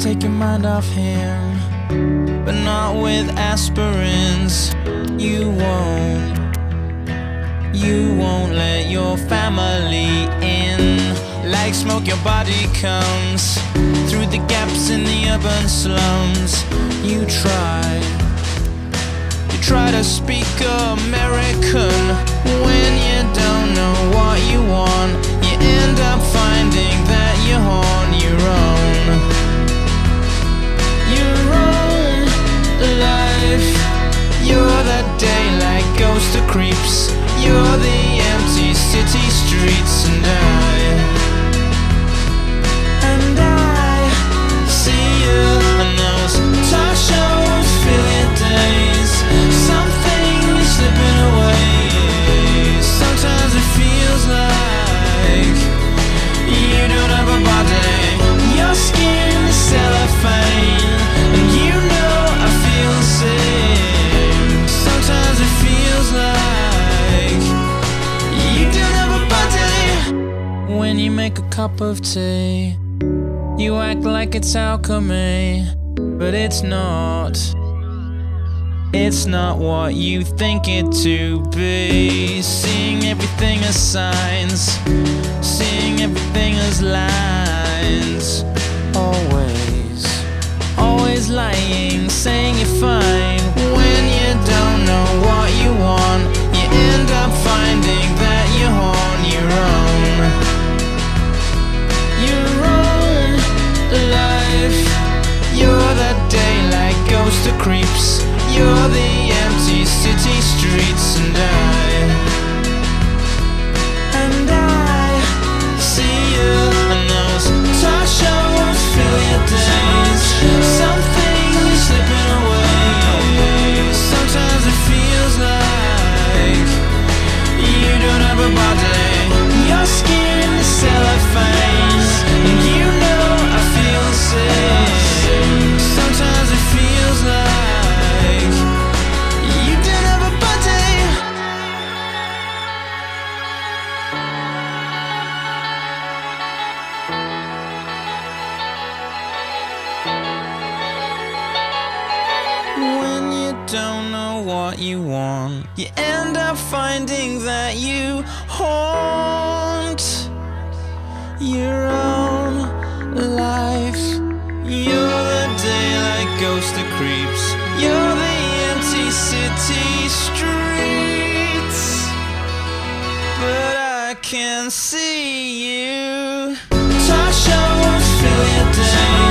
take your mind off him, but not with aspirins. You won't let your family in. Like smoke, your body comes through the gaps in the urban slums. You try to speak American when you don't know what you want. You end up finding that you're on your own. Your own life. You're the daylight ghost of creeps. You're the empty city streets. And I see you in those talk shows, fill your days. Something is slipping away. Sometimes it feels like you don't have a body. Your skin is cellophane, and you know I feel the same. Sometimes it feels like you don't have a body. When you make a cup of tea, you act like it's alchemy, but it's not. It's not what you think it to be. Seeing everything as signs, seeing everything as lines. Always lying, saying you're fine when you don't know what you want. You end up finding that you're on your own. Your own life. You're the daylight ghost of creeps. You're the empty city streets. And I see you in those talk shows, fill your days. Something is slipping away. Sometimes it feels like you don't have a body. Your skin is cellophane, and you know I feel the same. Sometimes it feels like you don't have a body. When you don't know what you want, you end up finding that you haunt your own life. You're the daylight ghost that creeps. You're the empty city streets, but I can see you. Talk shows, fill your days.